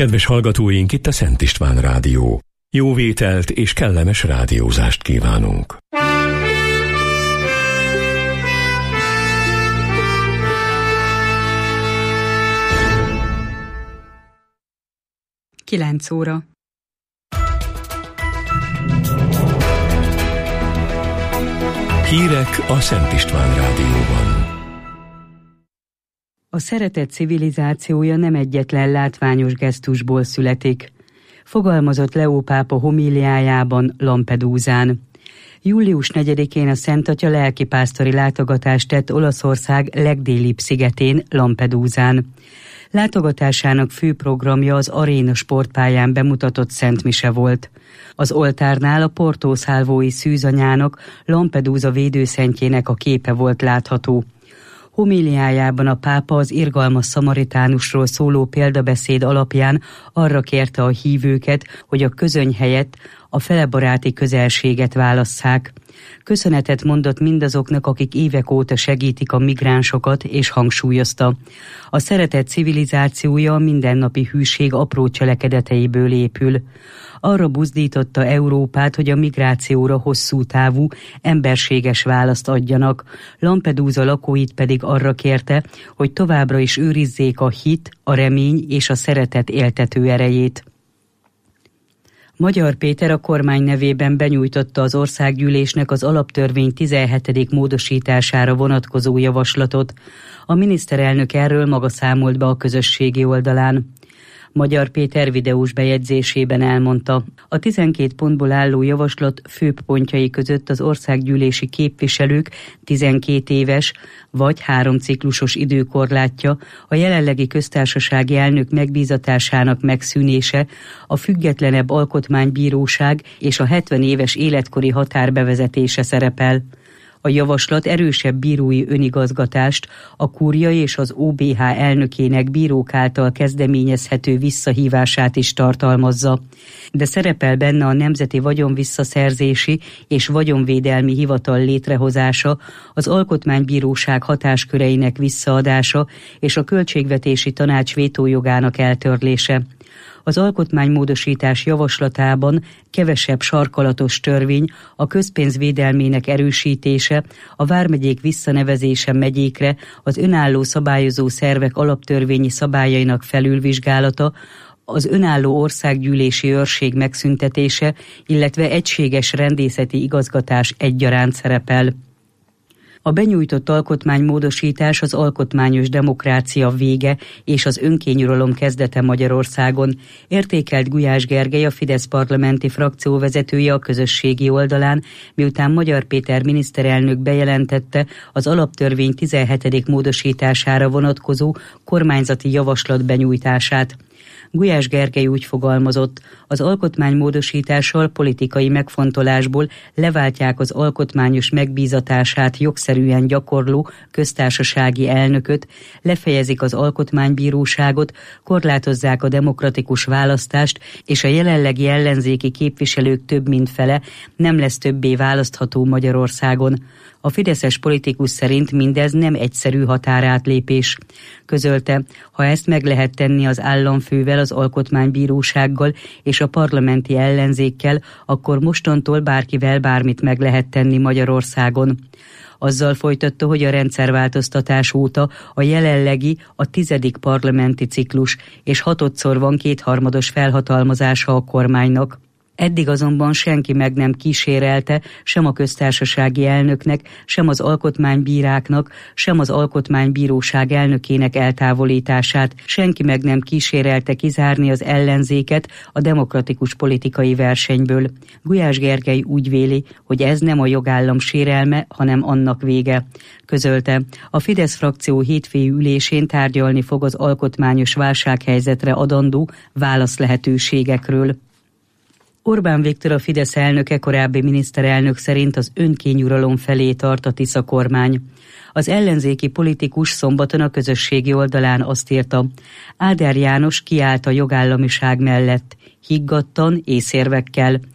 Kedves hallgatóink, itt a Szent István Rádió. Jó vételt és kellemes rádiózást kívánunk. Kilenc óra. Hírek a Szent István Rádióban. A szeretet civilizációja nem egyetlen látványos gesztusból születik, fogalmazott Leó pápa homíliájában Lampedusán. Július 4-én a Szent Atya lelkipásztori látogatást tett Olaszország legdélibb szigetén, Lampedusán. Látogatásának fő programja az aréna sportpályán bemutatott szentmise volt. Az oltárnál a Porto Salvoi szűzanyának, Lampedusa védőszentjének a képe volt látható. Homíliájában a pápa az irgalmas szamaritánusról szóló példabeszéd alapján arra kérte a hívőket, hogy a közöny helyett a felebaráti közelséget válasszák. Köszönetet mondott mindazoknak, akik évek óta segítik a migránsokat, és hangsúlyozta: a szeretet civilizációja a mindennapi hűség apró cselekedeteiből épül. Arra buzdította Európát, hogy a migrációra hosszú távú, emberséges választ adjanak. Lampedusa lakóit pedig arra kérte, hogy továbbra is őrizzék a hit, a remény és a szeretet éltető erejét. Magyar Péter a kormány nevében benyújtotta az országgyűlésnek az alaptörvény 17. módosítására vonatkozó javaslatot. A miniszterelnök erről maga számolt be a közösségi oldalán. Magyar Péter videós bejegyzésében elmondta: a 12 pontból álló javaslat főbb pontjai között az országgyűlési képviselők 12 éves vagy 3 ciklusos időkorlátja, a jelenlegi köztársasági elnök megbízatásának megszűnése, a függetlenebb alkotmánybíróság és a 70 éves életkori határ bevezetése szerepel. A javaslat erősebb bírói önigazgatást, a kúria és az OBH elnökének bírók által kezdeményezhető visszahívását is tartalmazza. De szerepel benne a Nemzeti Vagyonvisszaszerzési és Vagyonvédelmi Hivatal létrehozása, az Alkotmánybíróság hatásköreinek visszaadása és a Költségvetési Tanács vétójogának eltörlése. Az alkotmánymódosítás javaslatában kevesebb sarkalatos törvény, a közpénz védelmének erősítése, a vármegyék visszanevezése megyékre, az önálló szabályozó szervek alaptörvényi szabályainak felülvizsgálata, az önálló országgyűlési őrség megszüntetése, illetve egységes rendészeti igazgatás egyaránt szerepel. A benyújtott alkotmánymódosítás az alkotmányos demokrácia vége és az önkényuralom kezdete Magyarországon, értékelt Gulyás Gergely, a Fidesz parlamenti frakcióvezetője a közösségi oldalán, miután Magyar Péter miniszterelnök bejelentette az alaptörvény 17. módosítására vonatkozó kormányzati javaslat benyújtását. Gulyás Gergely úgy fogalmazott: az alkotmánymódosítással politikai megfontolásból leváltják az alkotmányos megbízatását jogszerűen gyakorló köztársasági elnököt, lefejezik az alkotmánybíróságot, korlátozzák a demokratikus választást, és a jelenlegi ellenzéki képviselők több mint fele nem lesz többé választható Magyarországon. A fideszes politikus szerint mindez nem egyszerű határátlépés. Közölte, ha ezt meg lehet tenni az államfővel, az alkotmánybírósággal és a parlamenti ellenzékkel, akkor mostantól bárkivel bármit meg lehet tenni Magyarországon. Azzal folytatta, hogy a rendszerváltoztatás óta a jelenlegi a 10. parlamenti ciklus, és 6-szor van 2/3 felhatalmazása a kormánynak. Eddig azonban senki meg nem kísérelte sem a köztársasági elnöknek, sem az alkotmánybíráknak, sem az alkotmánybíróság elnökének eltávolítását, senki meg nem kísérelte kizárni az ellenzéket a demokratikus politikai versenyből. Gulyás Gergely úgy véli, hogy ez nem a jogállam sérelme, hanem annak vége. Közölte, a Fidesz frakció hétfői ülésén tárgyalni fog az alkotmányos válsághelyzetre adandó válaszlehetőségekről. Orbán Viktor, a Fidesz elnöke, korábbi miniszterelnök szerint az önkényuralom felé tart a Tisza kormány. Az ellenzéki politikus szombaton a közösségi oldalán azt írta: Áder János kiállt a jogállamiság mellett, higgadtan, észérvekkel.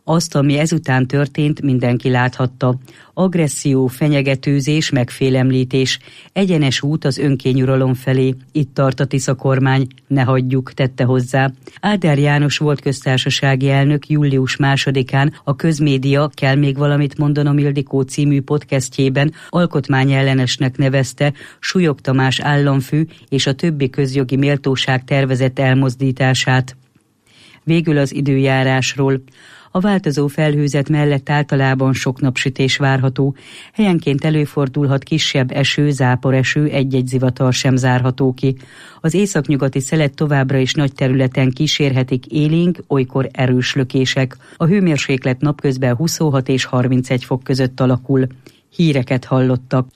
Azt, ami ezután történt, mindenki láthatta. Agresszió, fenyegetőzés, megfélemlítés, egyenes út az önkényuralom felé. Itt tart a Tisza kormány, ne hagyjuk, tette hozzá. Áder János volt köztársasági elnök július 2-án a Közmédia Kell még valamit mondanom Ildikó című podcastjében alkotmányellenesnek nevezte Súlyog Tamás államfő és a többi közjogi méltóság tervezett elmozdítását. Végül az időjárásról. A változó felhőzet mellett általában sok napsütés várható. Helyenként előfordulhat kisebb eső, záporeső, egy-egy zivatar sem zárható ki. Az északnyugati szelet továbbra is nagy területen kísérhetik élénk, olykor erős lökések. A hőmérséklet napközben 26 és 31 fok között alakul. Híreket hallottak.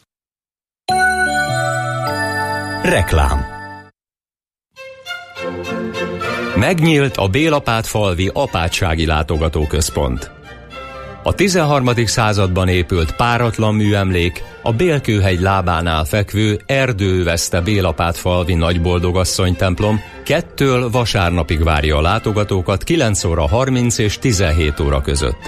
Reklám. Megnyílt a Bélapátfalvi Apátsági Látogatóközpont. A 13. században épült páratlan műemlék a Bélkőhegy lábánál fekvő erdőövezte Bélapátfalvi Nagyboldogasszony templom 2-től vasárnapig várja a látogatókat 9 óra 30 és 17 óra között.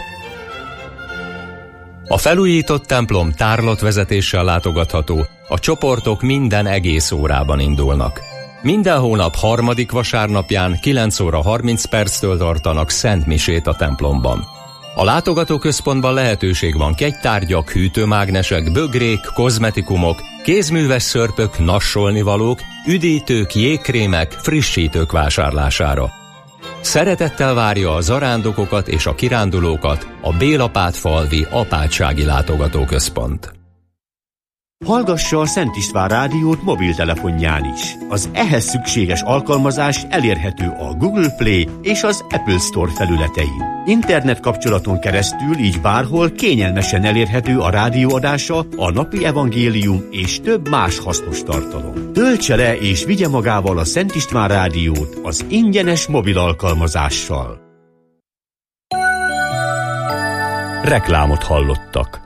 A felújított templom tárlatvezetéssel látogatható, a csoportok minden egész órában indulnak. Minden hónap 3. vasárnapján 9 óra 30 perctől tartanak szentmisét a templomban. A látogatóközpontban lehetőség van kegytárgyak, hűtőmágnesek, bögrék, kozmetikumok, kézműves szörpök, nassolnivalók, üdítők, jégkrémek, frissítők vásárlására. Szeretettel várja a zarándokokat és a kirándulókat a Bélapátfalvi Apátsági Látogatóközpont. Hallgassa a Szent István rádiót mobiltelefonján is. Az ehhez szükséges alkalmazás elérhető a Google Play és az Apple Store felületein. Internet kapcsolaton keresztül így bárhol kényelmesen elérhető a rádióadása, a napi evangélium és több más hasznos tartalom. Töltse le és vigye magával a Szent István rádiót az ingyenes mobil alkalmazással. Reklámot hallottak.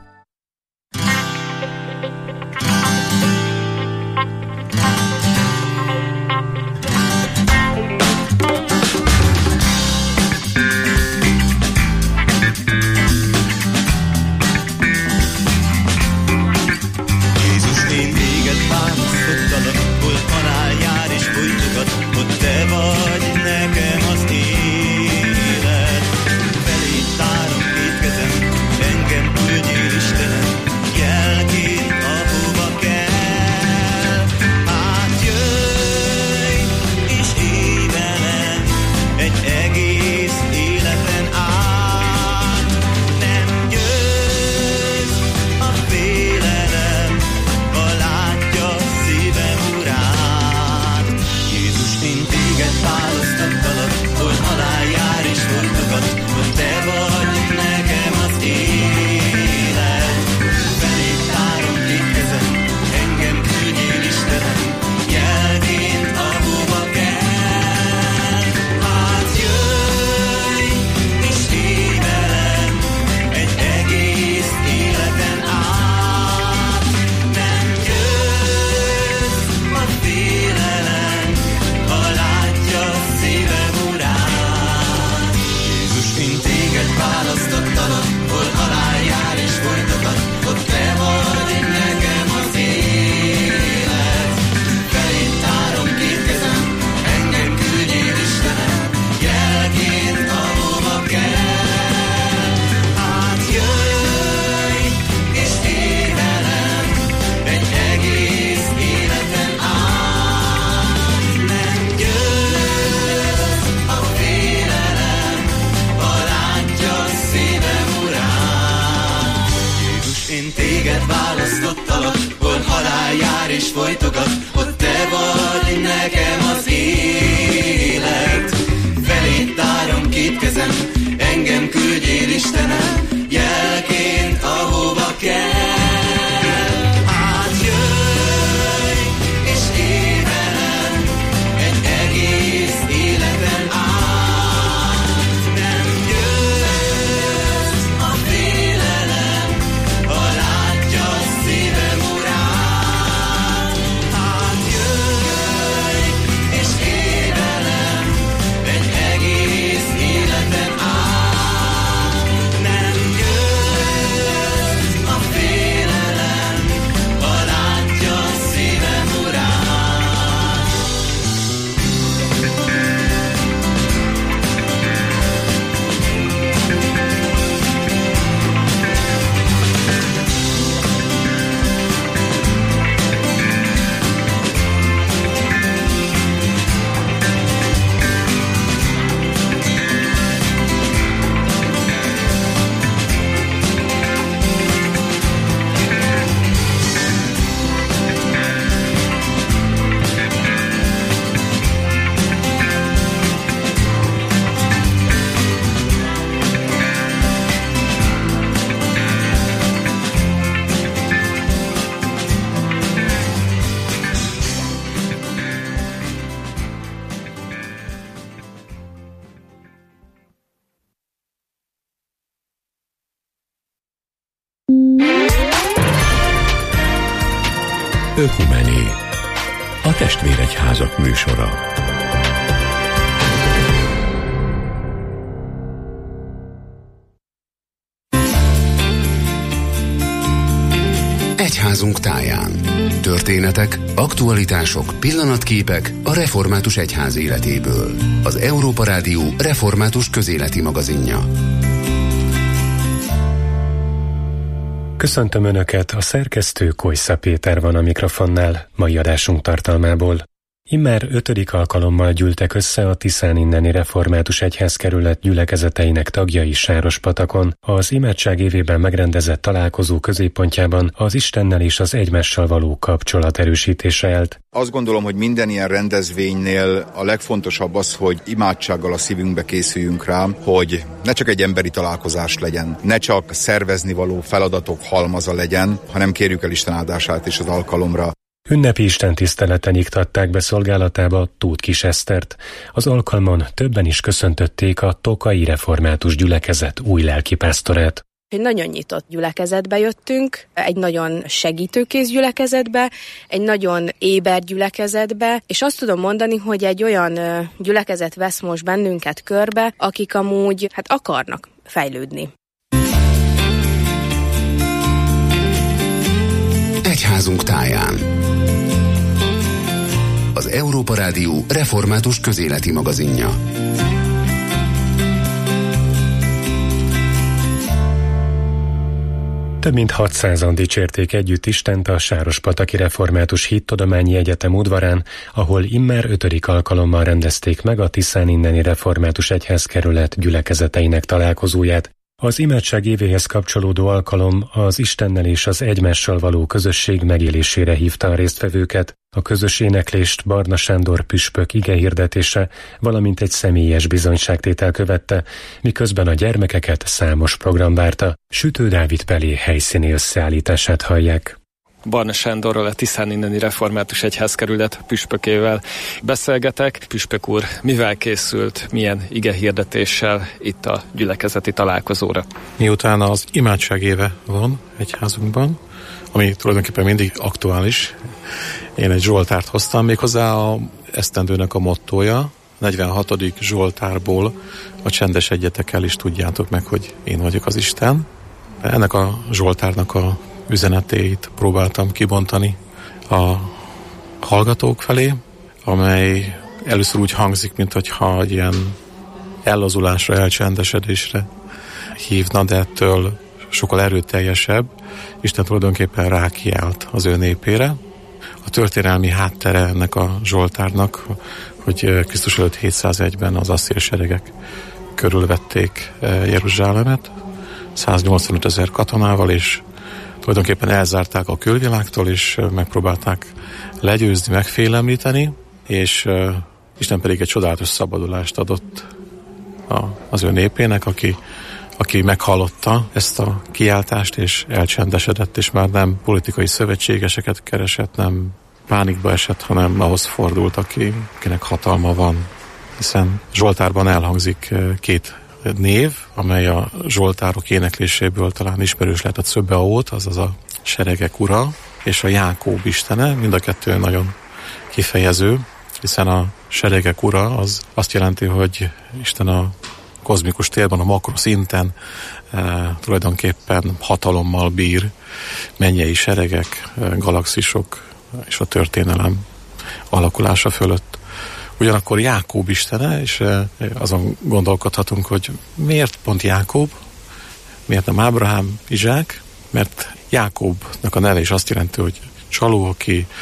Ökumené, a testvéregyházak műsora. Egyházunk táján. Történetek, aktualitások, pillanatképek a református egyház életéből. Az Európa Rádió református közéleti magazinja. Köszöntöm Önöket, a szerkesztő Kojsza Péter van a mikrofonnál, mai adásunk tartalmából. Immár 5. alkalommal gyűltek össze a Tiszán inneni református egyházkerület gyülekezeteinek tagjai Sárospatakon. Az imádság évében megrendezett találkozó középpontjában az Istennel és az egymással való kapcsolat erősítése állt. Azt gondolom, hogy minden ilyen rendezvénynél a legfontosabb az, hogy imádsággal a szívünkbe készüljünk rá, hogy ne csak egy emberi találkozás legyen, ne csak szervezni való feladatok halmaza legyen, hanem kérjük el Isten áldását is az alkalomra. Ünnepi istentiszteleten iktatták be szolgálatába Tóth Kis Esztert. Az alkalmon többen is köszöntötték a tokai református gyülekezet új lelkipásztorát. Egy nagyon nyitott gyülekezetbe jöttünk, egy nagyon segítőkész gyülekezetbe, egy nagyon éber gyülekezetbe, és azt tudom mondani, hogy egy olyan gyülekezet vesz most bennünket körbe, akik amúgy akarnak fejlődni. Egyházunk táján. Az Európa Rádió református közéleti magazinja. Több mint 600-an dicsérték együtt Istent a Sárospataki Református Hittudományi Egyetem udvarán, ahol immár 5. alkalommal rendezték meg a Tiszán inneni református egyházkerület gyülekezeteinek találkozóját. Az imádság évéhez kapcsolódó alkalom az Istennel és az egymással való közösség megélésére hívta a résztvevőket. A közös éneklést Barna Sándor püspök igehirdetése, valamint egy személyes bizonyságtétel követte, miközben a gyermekeket számos program várta. Sütő Dávid Pelé helyszíni összeállítását hallják. Barna Sándorral, a Tiszán inneni református egyházkerület püspökével beszélgetek. Püspök úr, mivel készült, milyen igehirdetéssel itt a gyülekezeti találkozóra? Miután az imádság éve van egyházunkban, ami tulajdonképpen mindig aktuális, én egy zsoltárt hoztam, méghozzá a esztendőnek a mottója, 46. zsoltárból a csendes egyetekkel is tudjátok meg, hogy én vagyok az Isten. Ennek a zsoltárnak a üzenetét próbáltam kibontani a hallgatók felé, amely először úgy hangzik, mintha egy ilyen ellazulásra, elcsendesedésre hívna, de ettől sokkal erőteljesebb. Isten tulajdonképpen rákiált az ő népére. A történelmi háttere ennek a zsoltárnak, hogy Krisztus előtt 701-ben az asszír seregek körülvették Jeruzsálemet 185 000 katonával, és tulajdonképpen elzárták a külvilágtól, és megpróbálták legyőzni, megfélemlíteni, és Isten pedig egy csodálatos szabadulást adott az ő népének, aki meghallotta ezt a kiáltást, és elcsendesedett, és már nem politikai szövetségeseket keresett, nem pánikba esett, hanem ahhoz fordult, akinek hatalma van. Hiszen Zsoltárban elhangzik 2 név, amely a zsoltárok énekléséből talán ismerős lehet, a Czöbeót, azaz a seregek ura, és a Jákób istene, mind a kettő nagyon kifejező, hiszen a seregek ura az azt jelenti, hogy Isten a kozmikus térben, a makroszinten tulajdonképpen hatalommal bír, mennyei seregek, galaxisok és a történelem alakulása fölött. Ugyanakkor Jákób istene, és azon gondolkodhatunk, hogy miért pont Jákób, miért nem Ábrahám, Izsák, mert Jákóbnak a neve is azt jelenti, hogy csaló,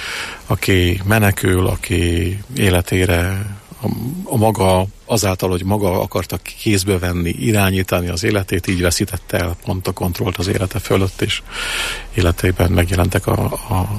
aki menekül, aki életére a maga, azáltal, hogy maga akarta kézbe venni, irányítani az életét, így veszítette el pont a kontrollt az élete fölött, és életében megjelentek a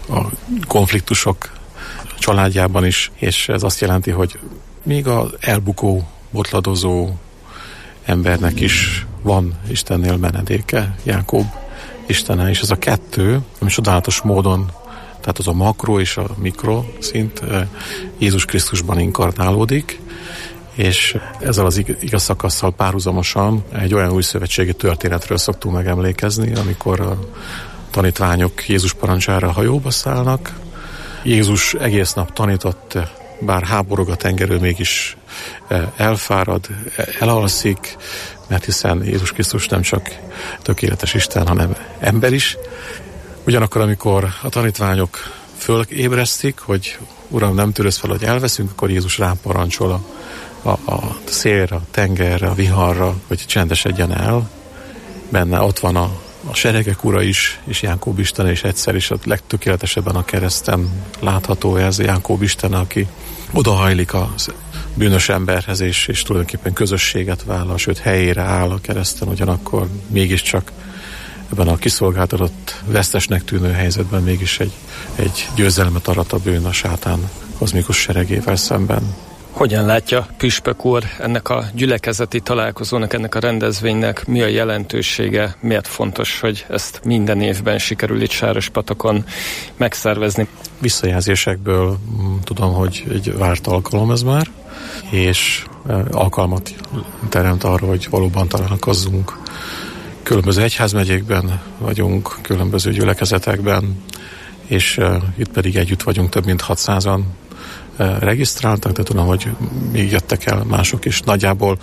konfliktusok családjában is, és ez azt jelenti, hogy még az elbukó, botladozó embernek is van Istennél menedéke, Jákób istene, és ez a kettő, ami csodálatos módon, tehát az a makro és a mikro szint Jézus Krisztusban inkarnálódik, és ezzel az igaz szakasszal párhuzamosan egy olyan új szövetségi történetről szoktunk megemlékezni, amikor a tanítványok Jézus parancsára hajóba szállnak. Jézus egész nap tanított, bár háborog a tengerő, mégis elfárad, elalszik, mert hiszen Jézus Krisztus nem csak tökéletes Isten, hanem ember is. Ugyanakkor, amikor a tanítványok fölébresztik, hogy Uram, nem tűröz fel, hogy elveszünk, akkor Jézus ráparancsol a szélre, a tengerre, a viharra, hogy csendesedjen el. Benne ott van a seregek ura is, és Jánkób Isten, és egyszer is a legtökéletesebben a kereszten látható ez, Jánkób Isten, aki odahajlik a bűnös emberhez, és tulajdonképpen közösséget vállal, sőt helyére áll a kereszten, ugyanakkor mégiscsak ebben a kiszolgáltatott, vesztesnek tűnő helyzetben mégis egy győzelmet arat a bűn a sátán kozmikus seregével szemben. Hogyan látja püspök úr ennek a gyülekezeti találkozónak, ennek a rendezvénynek mi a jelentősége, miért fontos, hogy ezt minden évben sikerül itt Sárospatakon megszervezni? Visszajelzésekből tudom, hogy egy várt alkalom ez már, és alkalmat teremt arra, hogy valóban találkozzunk. Különböző egyházmegyékben vagyunk, különböző gyülekezetekben, és itt pedig együtt vagyunk, több mint 600-an regisztráltak, de tudom, hogy még jöttek el mások is. Nagyjából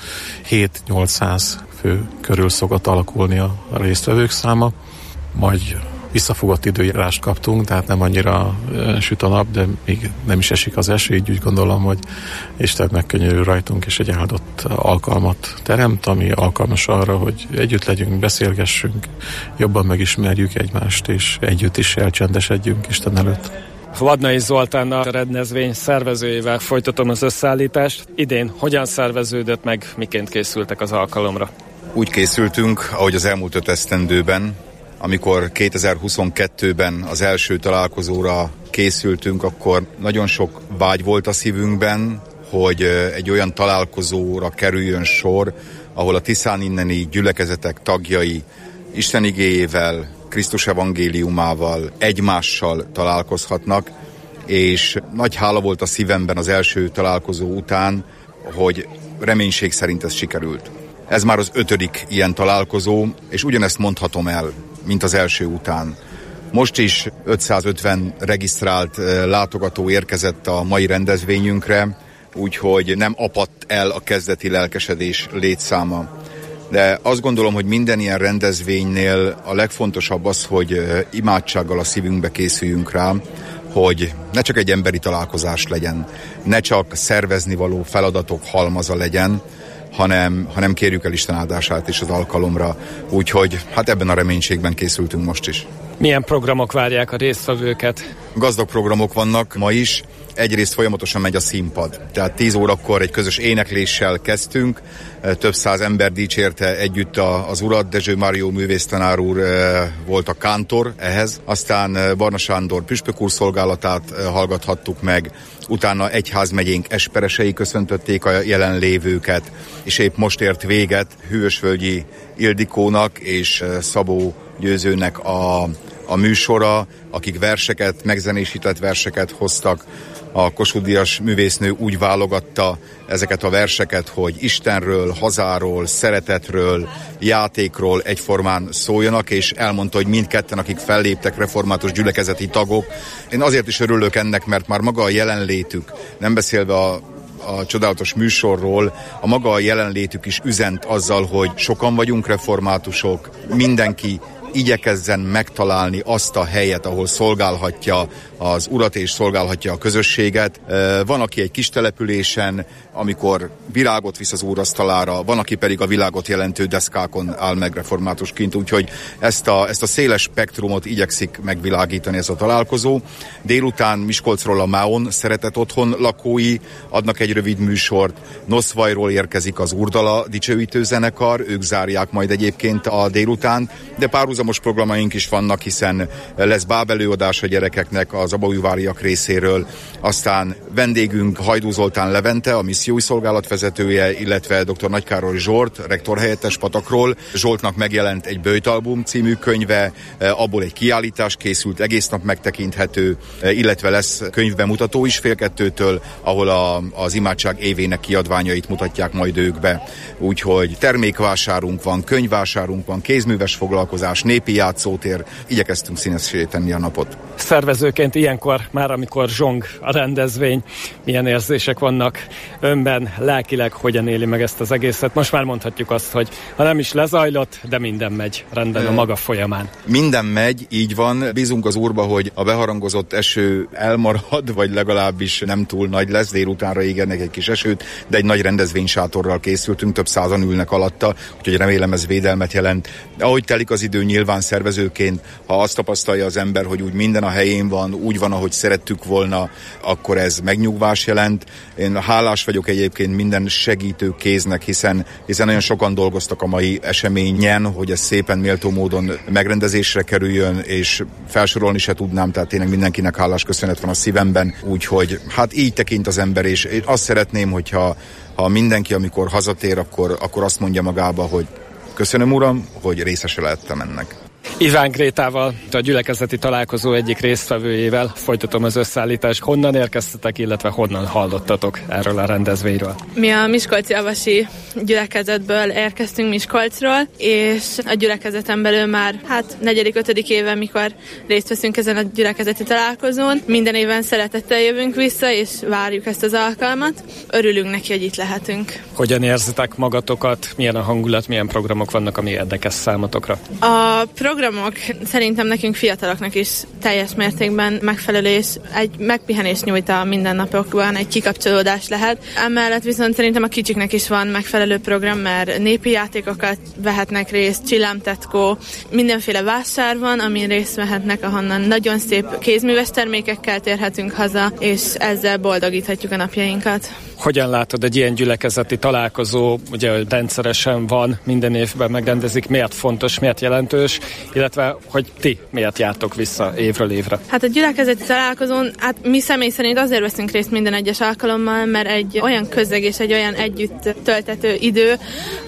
7-800 fő körül szokott alakulni a résztvevők száma. Majd visszafogott időjárást kaptunk, tehát nem annyira süt a nap, de még nem is esik az eső, így úgy gondolom, hogy Isten megkönyörül rajtunk, és egy áldott alkalmat teremt, ami alkalmas arra, hogy együtt legyünk, beszélgessünk, jobban megismerjük egymást, és együtt is elcsendesedjünk Isten előtt. Vadnai Zoltán, a rendezvény szervezőjével folytatom az összeállítást. Idén hogyan szerveződött meg, miként készültek az alkalomra? Úgy készültünk, ahogy az elmúlt 5 esztendőben, amikor 2022-ben az első találkozóra készültünk, akkor nagyon sok vágy volt a szívünkben, hogy egy olyan találkozóra kerüljön sor, ahol a Tiszán inneni gyülekezetek tagjai Isten igéjével, Krisztus evangéliumával, egymással találkozhatnak, és nagy hála volt a szívemben az első találkozó után, hogy reménység szerint ez sikerült. Ez már az 5. ilyen találkozó, és ugyanezt mondhatom el, mint az első után. Most is 550 regisztrált látogató érkezett a mai rendezvényünkre, úgyhogy nem apadt el a kezdeti lelkesedés létszáma. De azt gondolom, hogy minden ilyen rendezvénynél a legfontosabb az, hogy imádsággal a szívünkbe készüljünk rá, hogy ne csak egy emberi találkozás legyen, ne csak szervezni való feladatok halmaza legyen, hanem kérjük el Isten áldását is az alkalomra. Úgyhogy hát ebben a reménységben készültünk most is. Milyen programok várják a résztvevőket? Gazdag programok vannak ma is. Egyrészt folyamatosan megy a színpad. Tehát 10 órakor egy közös énekléssel kezdtünk. Több száz ember dicsérte együtt az Urat. Dezső Mário művésztanár úr volt a kántor ehhez. Aztán Barna Sándor püspök úr szolgálatát hallgathattuk meg. Utána egyházmegyénk esperesei köszöntötték a jelenlévőket, és épp most ért véget Hűvösvölgyi Ildikónak és Szabó Győzőnek a műsora, akik verseket, megzenésített verseket hoztak. A Kossuth Díjas művésznő úgy válogatta ezeket a verseket, hogy Istenről, hazáról, szeretetről, játékról egyformán szóljanak, és elmondta, hogy mindketten, akik felléptek, református gyülekezeti tagok. Én azért is örülök ennek, mert már maga a jelenlétük, nem beszélve a csodálatos műsorról, a maga a jelenlétük is üzent azzal, hogy sokan vagyunk reformátusok, mindenki igyekezzen megtalálni azt a helyet, ahol szolgálhatja az Urat és szolgálhatja a közösséget. Van, aki egy kis településen, amikor virágot visz az úrasztalára, van, aki pedig a világot jelentő deszkákon áll meg reformátusként, úgyhogy ezt a széles spektrumot igyekszik megvilágítani ez a találkozó. Délután Miskolcról a Máon Szeretet Otthon lakói adnak egy rövid műsort, Noszvajról érkezik az Urdala dicsőítő zenekar, ők zárják majd egyébként a délután, de párhuzamos programaink is vannak, hiszen lesz bábelőadás a gyerekeknek, az abaújváriak részéről. Aztán vendégünk Hajdú Zoltán Levente, a missziói szolgálat vezetője, illetve dr. Nagykároly Zsolt, rektorhelyettes Patakról. Zsoltnak megjelent egy Böjtalbum című könyve, abból egy kiállítás készült, egész nap megtekinthető, illetve lesz könyvbemutató is 1:30-től, ahol az imádság évének kiadványait mutatják majd ők be. Úgyhogy termékvásárunk van, könyvvásárunk van, kézműves foglalkozás, népi játszótér. Igyekeztünk színessé tenni a napot. Szervezőként ilyenkor, már amikor zsong a rendezvény, milyen érzések vannak önben, lelkileg hogyan éli meg ezt az egészet? Most már mondhatjuk azt, hogy ha nem is lezajlott, de minden megy rendben a maga folyamán. Minden megy, így van. Bízunk az Úrba, hogy a beharangozott eső elmarad, vagy legalábbis nem túl nagy lesz. Délutánra ígérnek egy kis esőt, de egy nagy rendezvénysátorral készültünk, több százan ülnek alatta, úgyhogy remélem ez védelmet jelent. Ahogy telik az idő, nyilván szervezőként, ha azt tapasztalja az ember, hogy úgy minden a helyén van, úgy van, ahogy szerettük volna, akkor ez megnyugvás jelent. Én hálás vagyok egyébként minden segítő kéznek, hiszen nagyon sokan dolgoztak a mai eseményen, hogy ez szépen méltó módon megrendezésre kerüljön, és felsorolni se tudnám, tehát tényleg mindenkinek hálás köszönet van a szívemben, úgyhogy hát így tekint az ember, és én azt szeretném, hogyha mindenki, amikor hazatér, akkor azt mondja magába, hogy köszönöm, Uram, hogy részese lehettem ennek. Iván Grétával, a gyülekezeti találkozó egyik résztvevőjével folytatom az összeállítást. Honnan érkeztetek, illetve honnan hallottatok erről a rendezvényről? Mi a Miskolci Avasi gyülekezetből érkeztünk Miskolcról, és a gyülekezeten belül már 4.-5. éve, mikor részt veszünk ezen a gyülekezeti találkozón. Minden évben szeretettel jövünk vissza, és várjuk ezt az alkalmat. Örülünk neki, hogy itt lehetünk. Hogyan érzitek magatokat? Milyen a hangulat, milyen programok vannak, ami érdekes számotokra? A programok szerintem nekünk fiataloknak is teljes mértékben megfelelő, és egy megpihenést nyújt a mindennapokban, egy kikapcsolódás lehet. Emellett viszont szerintem a kicsiknek is van megfelelő program, mert népi játékokat vehetnek részt, csillámtetkó, mindenféle vásár van, amin részt vehetnek, ahonnan nagyon szép kézműves termékekkel térhetünk haza, és ezzel boldogíthatjuk a napjainkat. Hogyan látod egy ilyen gyülekezeti találkozó, ugye rendszeresen van, minden évben megrendezik, miért fontos, miért jelentős, illetve hogy ti miért jártok vissza évről évre? Hát a gyülekezeti találkozón, mi személy szerint azért veszünk részt minden egyes alkalommal, mert egy olyan közeg és egy olyan együtt töltető idő,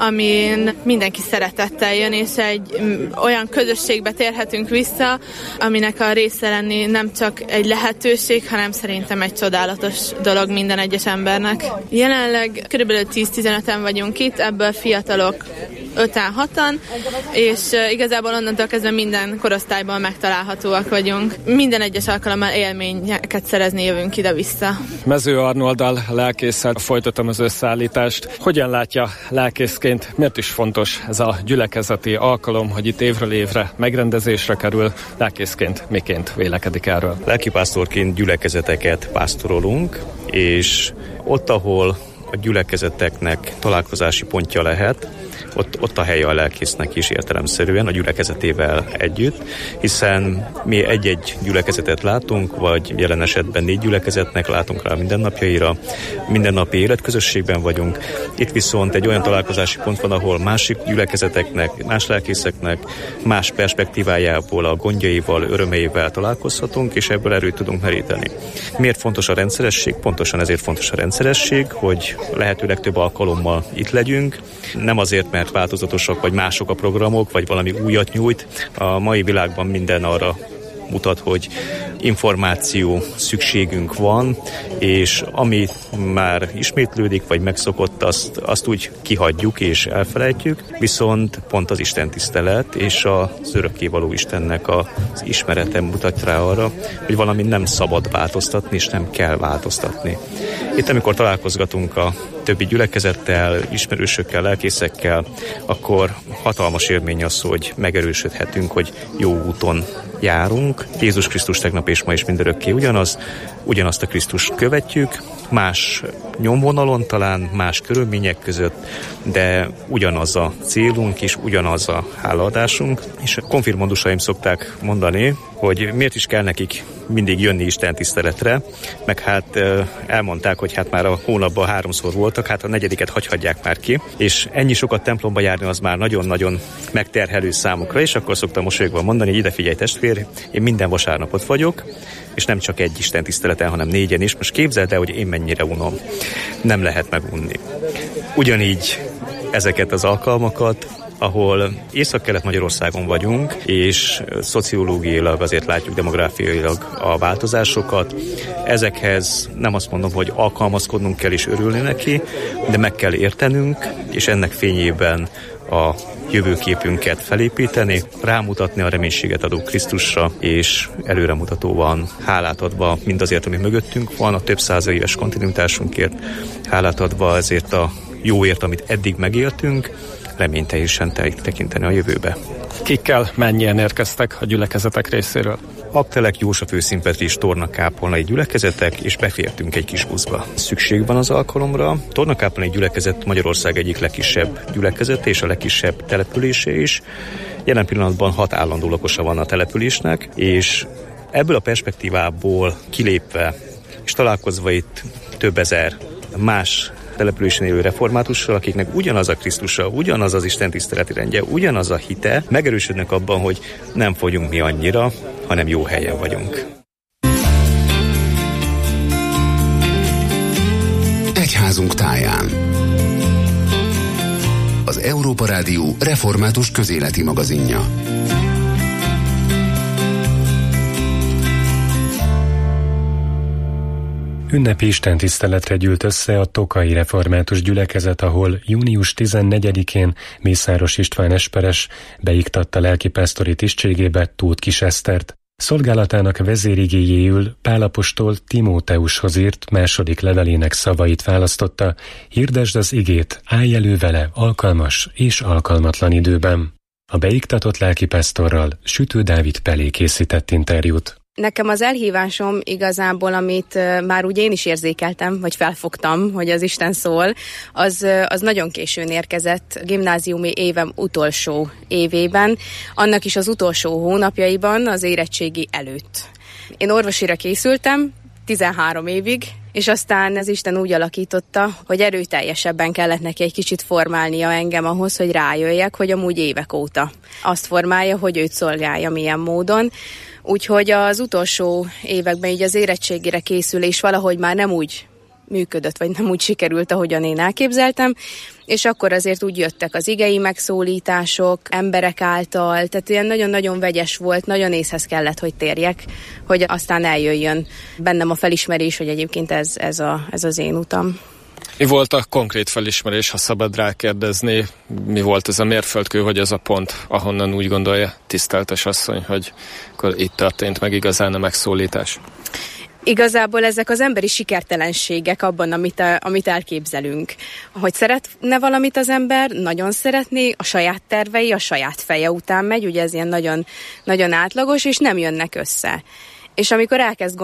amin mindenki szeretettel jön, és egy olyan közösségbe térhetünk vissza, aminek a része lenni nem csak egy lehetőség, hanem szerintem egy csodálatos dolog minden egyes embernek. Jelenleg körülbelül 10-15-en vagyunk itt, ebből fiatalok 5-6-an, és igazából onnantól kezdve minden korosztályban megtalálhatóak vagyunk. Minden egyes alkalommal élményeket szerezni jövünk ide-vissza. Mező Arnolddal, lelkésszel folytatom az összeállítást. Hogyan látja lelkészként, miért is fontos ez a gyülekezeti alkalom, hogy itt évről évre megrendezésre kerül? Lelkészként miként vélekedik erről? Lelkipásztorként gyülekezeteket pásztorolunk, és ott, ahol a gyülekezeteknek találkozási pontja lehet, ott a helye a lelkésznek is értelemszerűen a gyülekezetével együtt, hiszen mi egy-egy gyülekezetet látunk, vagy jelen esetben 4 gyülekezetnek látunk rá mindennapjaira, mindennapi életközösségben vagyunk. Itt viszont egy olyan találkozási pont van, ahol másik gyülekezeteknek, más lelkészeknek, más perspektívájából, a gondjaival, örömeivel találkozhatunk, és ebből erőt tudunk meríteni. Miért fontos a rendszeresség? Pontosan ezért fontos a rendszeresség, hogy lehetőleg több alkalommal itt legyünk. Nem azért, mert változatosak vagy mások a programok, vagy valami újat nyújt. A mai világban minden arra mutat, hogy információ szükségünk van, és ami már ismétlődik, vagy megszokott, azt úgy kihagyjuk és elfelejtjük, viszont pont az Isten tisztelet és az örökkévaló Istennek az ismerete mutat rá arra, hogy valami nem szabad változtatni, és nem kell változtatni. Itt, amikor találkozgatunk a többi gyülekezettel, ismerősökkel, lelkészekkel, akkor hatalmas élmény az, hogy megerősödhetünk, hogy jó úton járunk. Jézus Krisztus tegnap és ma is mindörökké ugyanazt a Krisztust követjük, más nyomvonalon talán, más körülmények között, de ugyanaz a célunk és ugyanaz a hálaadásunk. És a konfirmandusaim szokták mondani, hogy miért is kell nekik mindig jönni Isten tiszteletre, meg hát elmondták, hogy hát már a hónapban 3-szor voltak, hát a 4. hagyják már ki, és ennyi sokat templomba járni az már nagyon-nagyon megterhelő számukra, és akkor szoktam mosolyogva mondani, hogy ide figyelj testvér, én minden vasárnapot vagyok, és nem csak egy Isten tiszteleten, hanem 4-en is. Most képzeld el, hogy én mennyire unom. Nem lehet megunni. Ugyanígy ezeket az alkalmakat, ahol Észak-Kelet-Magyarországon vagyunk, és szociológiailag azért látjuk demográfiailag a változásokat. Ezekhez nem azt mondom, hogy alkalmazkodnunk kell és örülni neki, de meg kell értenünk, és ennek fényében a jövőképünket felépíteni, rámutatni a reménységet adó Krisztusra, és előremutatóan hálát adva mindazért, ami mögöttünk van, a több száz éves kontinuitásunkért, hálát adva ezért a jóért, amit eddig megéltünk, reményteljesen tekinteni a jövőbe. Kikkel mennyien érkeztek a gyülekezetek részéről? Aptelek, József Őszínpetri és Tornakápolnai gyülekezetek, és befértünk egy kis buszba. Szükség van az alkalomra. Tornakápolnai gyülekezet Magyarország egyik legkisebb gyülekezete és a legkisebb települése is. Jelen pillanatban 6 állandó lakosa van a településnek, és ebből a perspektívából kilépve és találkozva itt több ezer más településen élő reformátussal, akiknek ugyanaz a Krisztusa, ugyanaz az Isten tiszteleti rendje, ugyanaz a hite, megerősödnek abban, hogy nem fogyunk mi annyira, hanem jó helyen vagyunk. Egyházunk táján. Az Európa Rádió református közéleti magazinja. Ünnepi istentiszteletre gyűlt össze a Tokaji Református Gyülekezet, ahol június 14-én Mészáros István esperes beiktatta lelkipásztori tisztségébe Tóth Kis Esztert. Szolgálatának vezérigéjéül Pál apostol Timóteushoz írt második levelének szavait választotta: hirdesd az igét, állj elő vele alkalmas és alkalmatlan időben. A beiktatott lelkipásztorral Sütő Dávid Pelé készített interjút. Nekem az elhívásom igazából, amit már úgy én is érzékeltem, vagy felfogtam, hogy az Isten szól, az nagyon későn érkezett, gimnáziumi évem utolsó évében, annak is az utolsó hónapjaiban, az érettségi előtt. Én orvosira készültem, 13 évig, és aztán az Isten úgy alakította, hogy erőteljesebben kellett neki egy kicsit formálnia engem ahhoz, hogy rájöjjek, hogy amúgy évek óta azt formálja, hogy őt szolgálja milyen módon. Úgyhogy az utolsó években így az érettségére készülés valahogy már nem úgy működött, vagy nem úgy sikerült, ahogyan én elképzeltem, és akkor azért úgy jöttek az igei megszólítások, emberek által, tehát ilyen nagyon-nagyon vegyes volt, nagyon észhez kellett, hogy térjek, hogy aztán eljöjjön bennem a felismerés, hogy egyébként ez az én utam. Mi volt a konkrét felismerés, ha szabad rákérdezni? Mi volt ez a mérföldkő, hogy ez a pont, ahonnan úgy gondolja tiszteltes asszony, hogy akkor itt történt meg igazán a megszólítás? Igazából ezek az emberi sikertelenségek abban, amit elképzelünk. Hogy szeretne valamit az ember, nagyon szeretné, a saját tervei, a saját feje után megy, ugye ez ilyen nagyon, nagyon átlagos, és nem jönnek össze. És amikor elkezd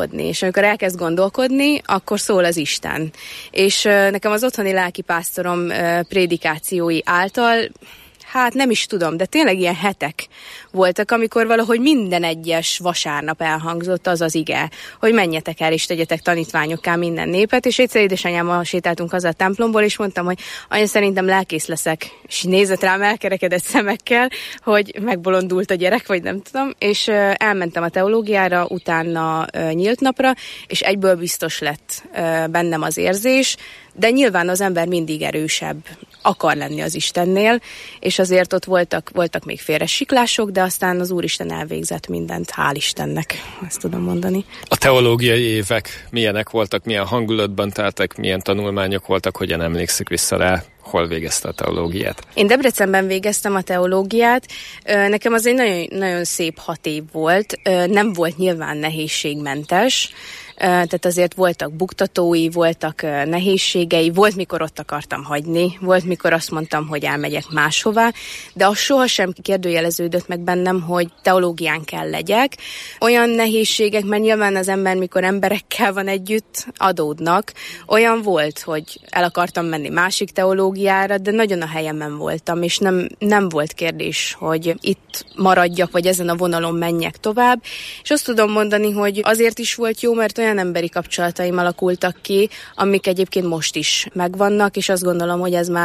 gondolkodni, akkor szól az Isten. És nekem az otthoni lelkipásztorom prédikációi által, hát nem is tudom, de tényleg ilyen hetek voltak, amikor valahogy minden egyes vasárnap elhangzott az az ige, hogy menjetek el és tegyetek tanítványokká minden népet, és egyszer édesanyámmal sétáltunk haza a templomból, és mondtam, hogy anya, szerintem lelkész leszek, és nézett rám elkerekedett szemekkel, hogy megbolondult a gyerek, vagy nem tudom, és elmentem a teológiára, utána nyílt napra, és egyből biztos lett bennem az érzés, de nyilván az ember mindig erősebb akar lenni az Istennél, és azért ott voltak még félresiklások, de aztán az Úristen elvégzett mindent, hál' Istennek, ezt tudom mondani. A teológiai évek milyenek voltak, milyen hangulatban teltek, milyen tanulmányok voltak, hogyan emlékszik vissza rá, hol végezte a teológiát? Én Debrecenben végeztem a teológiát, nekem az egy nagyon, nagyon szép 6 év volt, nem volt nyilván nehézségmentes, tehát azért voltak buktatói, voltak nehézségei, volt, mikor ott akartam hagyni, volt, mikor azt mondtam, hogy elmegyek máshová, de az sohasem kérdőjeleződött meg bennem, hogy teológián kell legyek. Olyan nehézségek, mert nyilván az ember, mikor emberekkel van együtt, adódnak. Olyan volt, hogy el akartam menni másik teológiára, de nagyon a helyemen voltam, és nem volt kérdés, hogy itt maradjak, vagy ezen a vonalon menjek tovább. És azt tudom mondani, hogy azért is volt jó, mert olyan emberi kapcsolataim alakultak ki, amik egyébként most is megvannak, és azt gondolom, hogy ez már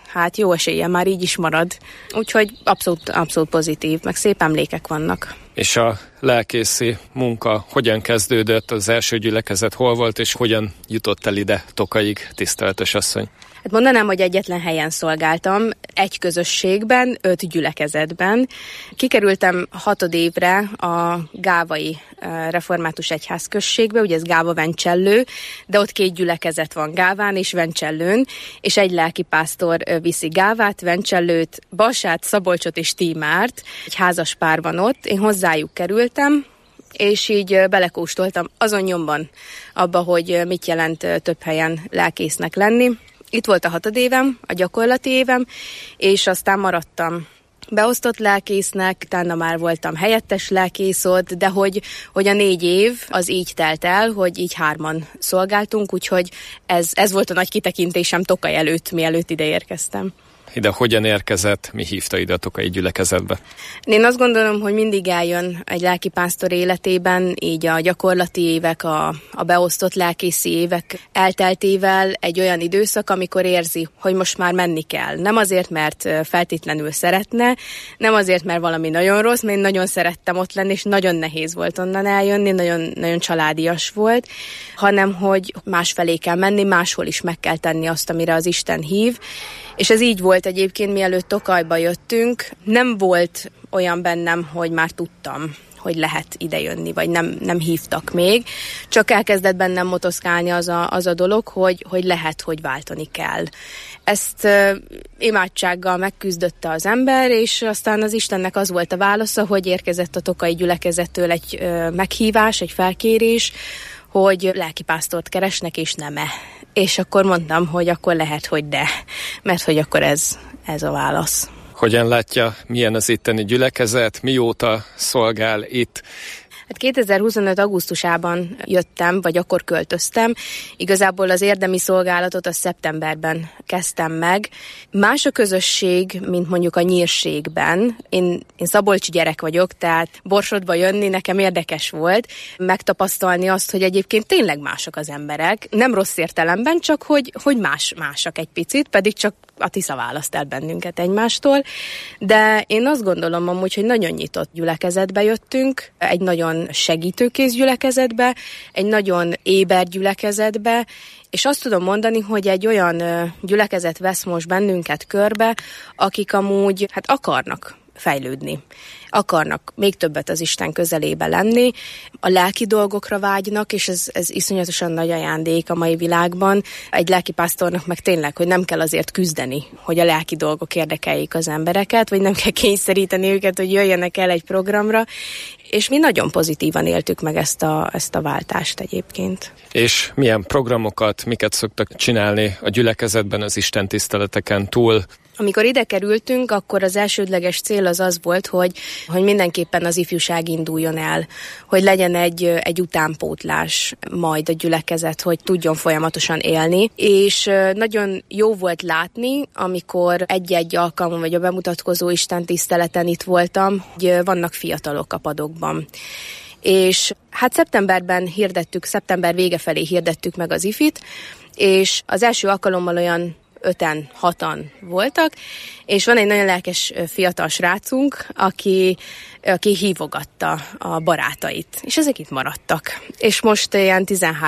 hát jó eséllyel már így is marad. Úgyhogy abszolút pozitív, meg szép emlékek vannak. És a lelkészi munka hogyan kezdődött, az első gyülekezet hol volt, és hogyan jutott el ide Tokaig, tiszteletes asszony? Hát mondanám, hogy egyetlen helyen szolgáltam, egy közösségben, 5 gyülekezetben. Kikerültem 6. évre a Gávai Református Egyház községbe, ugye ez Gáva-Vencsellő, de ott 2 gyülekezet van Gáván és Vencsellőn, és egy lelkipásztor viszi Gávát, Vencsellőt, Balsát, Szabolcsot és Tímárt. Egy házas pár van ott, én hozzájuk kerültem, és így belekóstoltam azon nyomban abba, hogy mit jelent több helyen lelkésznek lenni. Itt volt a 6. évem, a gyakorlati évem, és aztán maradtam beosztott lelkésznek, utána már voltam helyettes lelkész ott, de hogy a 4 év az így telt el, hogy így 3-an szolgáltunk, úgyhogy ez volt a nagy kitekintésem Tokaj előtt, mielőtt ide érkeztem. Ide hogyan érkezett, mi hívta ide a Tokai gyülekezetbe? Én azt gondolom, hogy mindig eljön egy lelkipásztor életében, így a gyakorlati évek, a beosztott lelkészi évek elteltével egy olyan időszak, amikor érzi, hogy most már menni kell. Nem azért, mert feltétlenül szeretne, nem azért, mert valami nagyon rossz, mert én nagyon szerettem ott lenni, és nagyon nehéz volt onnan eljönni, nagyon, nagyon családias volt, hanem hogy másfelé kell menni, máshol is meg kell tenni azt, amire az Isten hív. És ez így volt egyébként, mielőtt Tokajba jöttünk. Nem volt olyan bennem, hogy már tudtam, hogy lehet idejönni, vagy nem hívtak még. Csak elkezdett bennem motoszkálni az a dolog, hogy lehet, hogy váltani kell. Ezt imádsággal megküzdötte az ember, és aztán az Istennek az volt a válasza, hogy érkezett a Tokai gyülekezettől egy meghívás, egy felkérés, hogy lelkipásztort keresnek, és nem-e. És akkor mondtam, hogy akkor lehet, hogy de, mert hogy akkor ez a válasz. Hogyan látja, milyen az itteni gyülekezet, mióta szolgál itt? Hát 2025. augusztusában jöttem, vagy akkor költöztem. Igazából az érdemi szolgálatot a szeptemberben kezdtem meg. Más a közösség, mint mondjuk a Nyírségben. Én szabolcsi gyerek vagyok, tehát Borsodba jönni nekem érdekes volt. Megtapasztalni azt, hogy egyébként tényleg mások az emberek. Nem rossz értelemben, csak hogy másak egy picit, pedig csak a Tisza választ el bennünket egymástól. De én azt gondolom amúgy, hogy nagyon nyitott gyülekezetbe jöttünk, egy nagyon segítőkész gyülekezetbe, egy nagyon éber gyülekezetbe, és azt tudom mondani, hogy egy olyan gyülekezet vesz most bennünket körbe, akik amúgy akarnak fejlődni. Akarnak még többet az Isten közelébe lenni, a lelki dolgokra vágynak, és ez iszonyatosan nagy ajándék a mai világban. Egy lelkipásztornak meg tényleg, hogy nem kell azért küzdeni, hogy a lelki dolgok érdekeljék az embereket, vagy nem kell kényszeríteni őket, hogy jöjjenek el egy programra, és mi nagyon pozitívan éltük meg ezt a váltást egyébként. És milyen programokat, miket szoktak csinálni a gyülekezetben az Isten tiszteleteken túl? Amikor ide kerültünk, akkor az elsődleges cél az volt, hogy mindenképpen az ifjúság induljon el, hogy legyen egy utánpótlás majd a gyülekezet, hogy tudjon folyamatosan élni. És nagyon jó volt látni, amikor egy-egy alkalmon vagy a bemutatkozó istentiszteleten itt voltam, hogy vannak fiatalok a padokban. És hát szeptember vége felé hirdettük meg az ifit, és az első alkalommal olyan 5-6 voltak, és van egy nagyon lelkes fiatal srácunk, aki hívogatta a barátait, és ezek itt maradtak. És most ilyen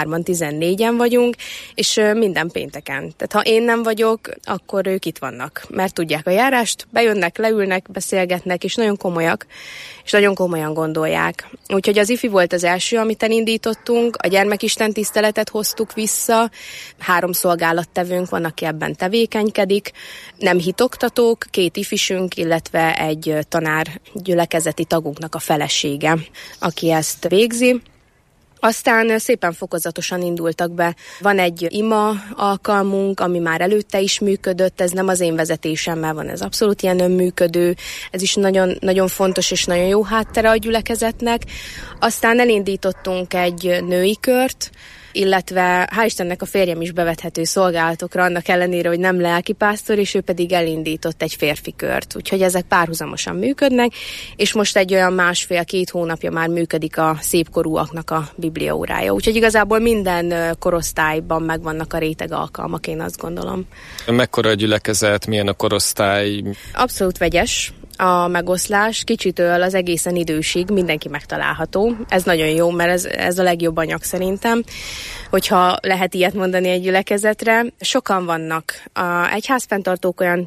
13-14 vagyunk, és minden pénteken. Tehát ha én nem vagyok, akkor ők itt vannak, mert tudják a járást, bejönnek, leülnek, beszélgetnek, és nagyon komolyak, és nagyon komolyan gondolják. Úgyhogy az ifi volt az első, amit elindítottunk, a gyermekisten tiszteletet hoztuk vissza, 3 szolgálattevőnk van, aki ebben tevékenykedik, nem hitoktatók, 2 ifisünk, illetve egy tanár gyülekezeti tagunknak a felesége, aki ezt végzi. Aztán szépen fokozatosan indultak be. Van egy ima alkalmunk, ami már előtte is működött, ez nem az én vezetésemmel van, ez abszolút ilyen önműködő, ez is nagyon, nagyon fontos és nagyon jó háttere a gyülekezetnek. Aztán elindítottunk egy női kört, illetve hál' Istennek a férjem is bevethető szolgálatokra, annak ellenére, hogy nem lelkipásztor, és ő pedig elindított egy férfi kört. Úgyhogy ezek párhuzamosan működnek, és most egy olyan 1,5-2 hónapja már működik a szépkorúaknak a bibliaórája. Úgyhogy igazából minden korosztályban megvannak a réteg alkalmak, én azt gondolom. Mekkora a gyülekezet, milyen a korosztály? Abszolút vegyes a megoszlás, kicsitől az egészen idősig mindenki megtalálható. Ez nagyon jó, mert ez a legjobb anyag szerintem, hogyha lehet ilyet mondani egy gyülekezetre. Sokan vannak. A egyházfenntartók olyan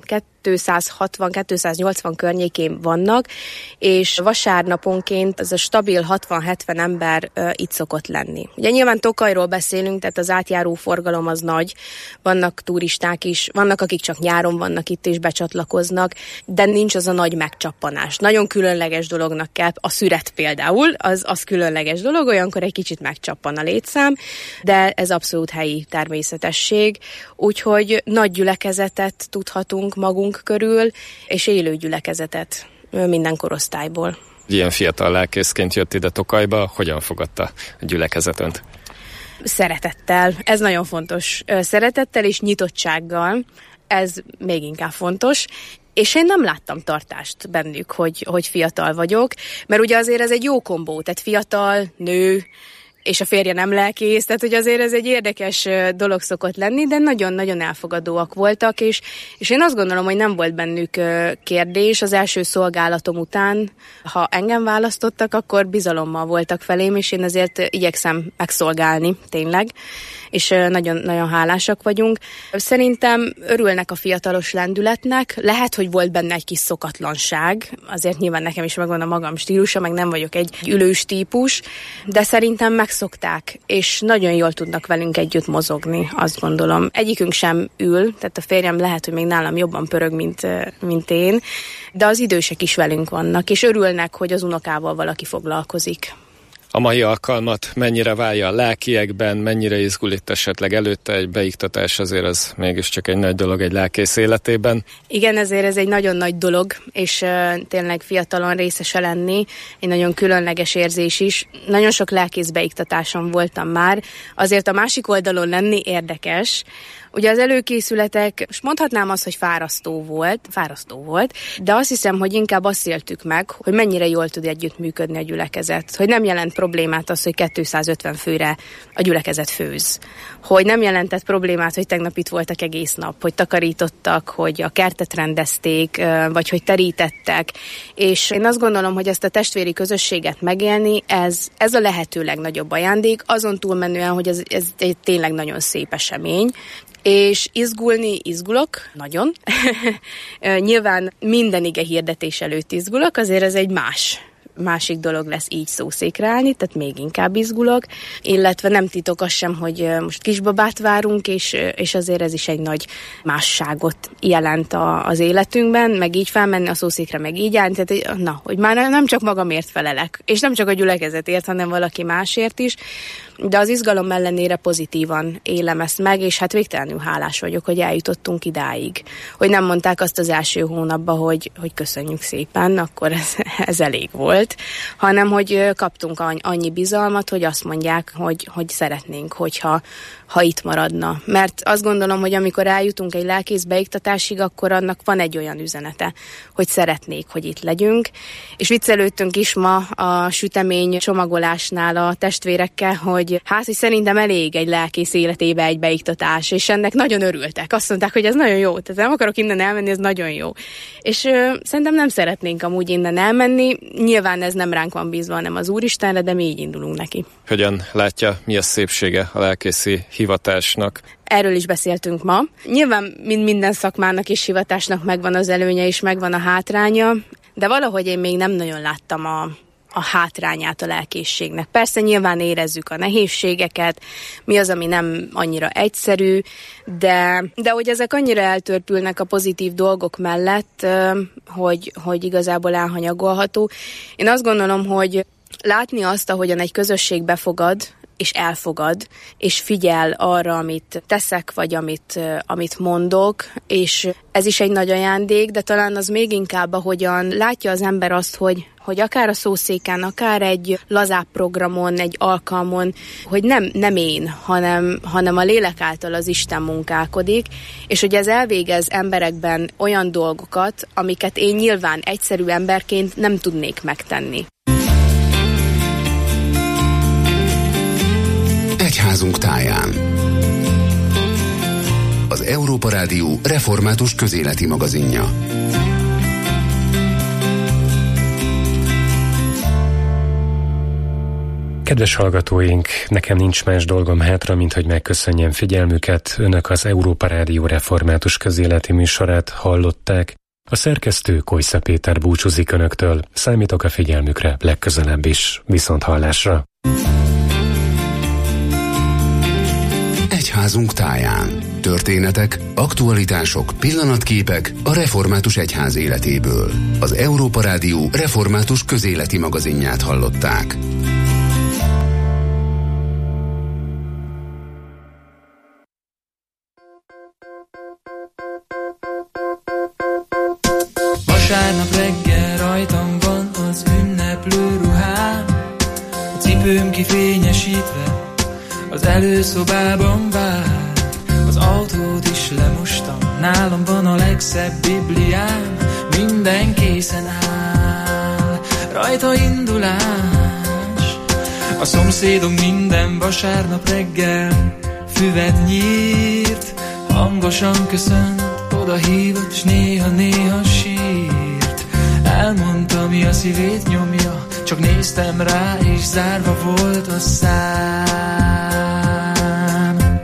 260-280 környékén vannak, és vasárnaponként ez a stabil 60-70 ember itt szokott lenni. Ugye nyilván Tokajról beszélünk, tehát az átjáró forgalom az nagy, vannak turisták is, vannak akik csak nyáron vannak itt és becsatlakoznak, de nincs az a nagy megcsappanás. Nagyon különleges dolognak kell, a szüret például, az különleges dolog, olyankor egy kicsit megcsappan a létszám, de ez abszolút helyi természetesség, úgyhogy nagy gyülekezetet tudhatunk magunk körül, és élő gyülekezetet minden korosztályból. Ilyen fiatal lelkészként jött ide Tokajba, hogyan fogadta a gyülekezetet? Szeretettel, ez nagyon fontos. Szeretettel és nyitottsággal, ez még inkább fontos. És én nem láttam tartást bennük, hogy fiatal vagyok, mert ugye azért ez egy jó kombó, tehát fiatal, nő, és a férje nem lelkész, tehát hogy azért ez egy érdekes dolog szokott lenni, de nagyon-nagyon elfogadóak voltak, és én azt gondolom, hogy nem volt bennük kérdés. Az első szolgálatom után, ha engem választottak, akkor bizalommal voltak felém, és én azért igyekszem megszolgálni, tényleg, és nagyon-nagyon hálásak vagyunk. Szerintem örülnek a fiatalos lendületnek, lehet, hogy volt benne egy kis szokatlanság, azért nyilván nekem is megvan a magam stílusa, meg nem vagyok egy ülős típus, de szerintem megszokták, és nagyon jól tudnak velünk együtt mozogni, azt gondolom. Egyikünk sem ül, tehát a férjem lehet, hogy még nálam jobban pörög, mint én, de az idősek is velünk vannak, és örülnek, hogy az unokával valaki foglalkozik. A mai alkalmat mennyire várja a lelkiekben, mennyire izgul itt esetleg előtte egy beiktatás, azért az mégiscsak egy nagy dolog egy lelkész életében. Igen, ezért ez egy nagyon nagy dolog, és tényleg fiatalon részese lenni, egy nagyon különleges érzés is. Nagyon sok lelkész beiktatáson voltam már, azért a másik oldalon lenni érdekes. Ugye az előkészületek, most mondhatnám azt, hogy fárasztó volt, de azt hiszem, hogy inkább azt éltük meg, hogy mennyire jól tud együttműködni a gyülekezet. Hogy nem jelent problémát az, hogy 250 főre a gyülekezet főz. Hogy nem jelentett problémát, hogy tegnap itt voltak egész nap, hogy takarítottak, hogy a kertet rendezték, vagy hogy terítettek. És én azt gondolom, hogy ezt a testvéri közösséget megélni, ez a lehető legnagyobb ajándék, azon túlmenően, hogy ez egy tényleg nagyon szép esemény. És izgulok, nagyon. Nyilván minden ige hirdetés előtt izgulok, azért ez egy másik dolog lesz így szószékre állni, tehát még inkább izgulok, illetve nem titok az sem, hogy most kisbabát várunk, és azért ez is egy nagy másságot jelent az életünkben, meg így felmenni a szószékre, meg így állni, tehát hogy már nem csak magamért felelek, és nem csak a gyülekezetért, hanem valaki másért is, de az izgalom ellenére pozitívan élem ezt meg, és hát végtelenül hálás vagyok, hogy eljutottunk idáig. Hogy nem mondták azt az első hónapban, hogy köszönjük szépen, akkor ez elég volt, hanem hogy kaptunk annyi bizalmat, hogy azt mondják, hogy szeretnénk, hogyha itt maradna. Mert azt gondolom, hogy amikor eljutunk egy lelkész beiktatásig, akkor annak van egy olyan üzenete, hogy szeretnék, hogy itt legyünk. És viccelődtünk is ma a sütemény csomagolásnál a testvérekkel, hogy szerintem elég egy lelkész életébe egy beiktatás, és ennek nagyon örültek. Azt mondták, hogy ez nagyon jó, tehát nem akarok innen elmenni, ez nagyon jó. És szerintem nem szeretnénk amúgy innen elmenni, nyilván ez nem ránk van bízva, hanem az Úristenre, de mi így indulunk neki. Hogyan látja, mi a szépsége a lelkészi hivatásnak? Erről is beszéltünk ma. Nyilván minden szakmának és hivatásnak megvan az előnye és megvan a hátránya, de valahogy én még nem nagyon láttam a hátrányát a lelkészségnek. Persze nyilván érezzük a nehézségeket, mi az, ami nem annyira egyszerű, de hogy ezek annyira eltörpülnek a pozitív dolgok mellett, hogy igazából elhanyagolható. Én azt gondolom, hogy látni azt, ahogyan egy közösség befogad, és elfogad, és figyel arra, amit teszek, vagy amit mondok, és ez is egy nagy ajándék, de talán az még inkább, ahogyan látja az ember azt, hogy hogy akár a szószéken, akár egy lazább programon, egy alkalmon, hogy nem én, hanem a lélek által az Isten munkálkodik, és hogy ez elvégez emberekben olyan dolgokat, amiket én nyilván egyszerű emberként nem tudnék megtenni. Egyházunk táján. Az Európa Rádió református közéleti magazinja. Kedves hallgatóink, nekem nincs más dolgom hátra, mint hogy megköszönjem figyelmüket. Önök az Európa Rádió református közéleti műsorát hallották. A szerkesztő Kojsza Péter búcsúzik önöktől. Számítok a figyelmükre legközelebb is. Viszonthallásra! Egyházunk táján. Történetek, aktualitások, pillanatképek a református egyház életéből. Az Európa Rádió református közéleti magazinját hallották. Vasárnap reggel rajtam van az ünneplő ruhám, a cipőm kifényesítve az előszobában vár. Az autót is lemostam, nálam van a legszebb bibliám, minden készen áll, rajta indulás. A szomszédom minden vasárnap reggel füvet nyírt, hangosan köszönt, odahívott, s néha-néha sírt. Elmondta, mi a szívét nyomja, csak néztem rá, és zárva volt a szám.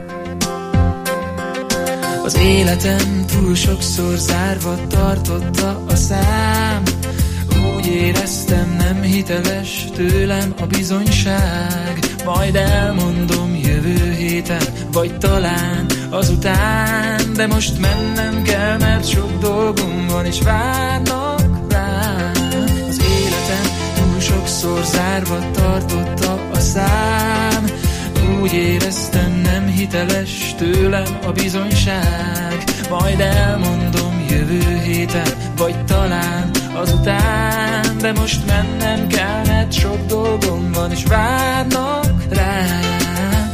Az életem túl sokszor zárva tartotta a szám. Úgy éreztem, nem hiteles tőlem a bizonyság. Majd elmondom jövő héten, vagy talán azután. De most mennem kell, mert sok dolgom van, és várnak rám. Az életem túl sokszor zárva tartotta a szám. Úgy éreztem, nem hiteles tőlem a bizonyság. Majd elmondom jövő héten, vagy talán azután. De most mennem kell, mert sok dolgom van, és várnak rám.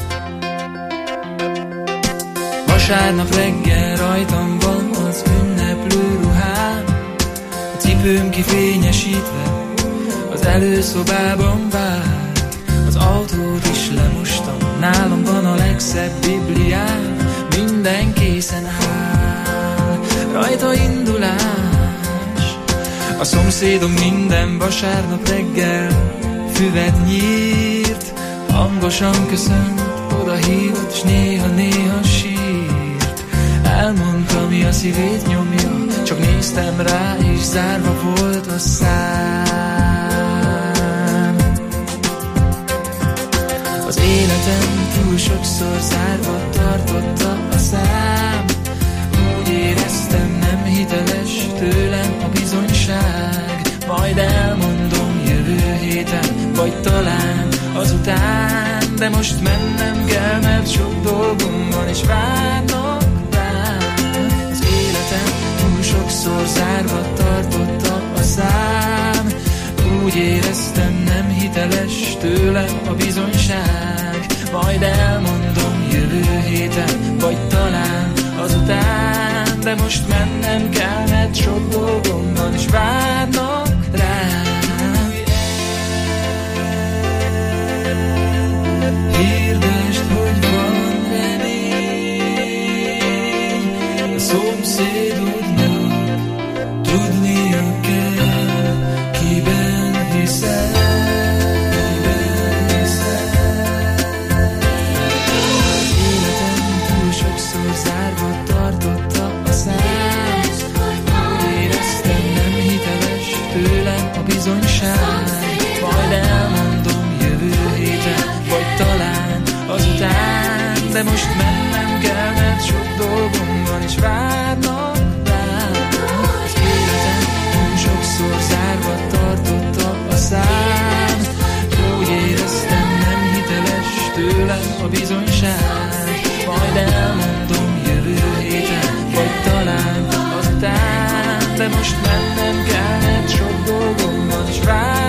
Vasárnap reggel rajtam van az ünneplő ruhám, a cipőm kifényesítve az előszobában vár. Az autót is lemostam, nálam van a legszebb bibliám, minden készen áll, rajta indulás. A szomszédom minden vasárnap reggel füvet nyírt, hangosan köszönt, odahívott, s néha-néha sírt. Elmondta, mi a szívét nyomja, csak néztem rá, és zárva volt a szám. Az életem túl sokszor zárva tartotta a szám. Úgy éreztem, nem hiteles tőlem a bizonyság. Majd elmondom jövő héten, vagy talán azután. De most mennem kell, mert sok dolgom van, és várnak rám. Az életem túl sokszor zárva tartotta a szám. Úgy éreztem, nem hiteles tőlem a bizonyság. Majd elmondom jövő héten, vagy talán azután. De most mennem kell, mert sok dolgom van, és várnak rám. Hirdesd, hogy van remény a szomszédodnak, tudnia kell, kiben hiszel. Az életem túl sokszor zárva tartotta a szám. Úgy éreztem, nem hiteles tőlem a bizonyság. Majd elmondom jövő héten, vagy talán azután. De most mennem kell, mert sok dolgom van, és várnak rám. Az életem túl sokszor zárva tartotta a szám. Úgy éreztem, nem hiteles tőlem a bizonyság. Majd elmondom jövő héten, vagy talán azután. De most mennem kell, mert sok dolgom van, és várnak.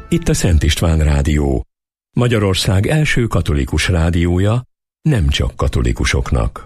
Itt a Szent István Rádió, Magyarország első katolikus rádiója, nem csak katolikusoknak.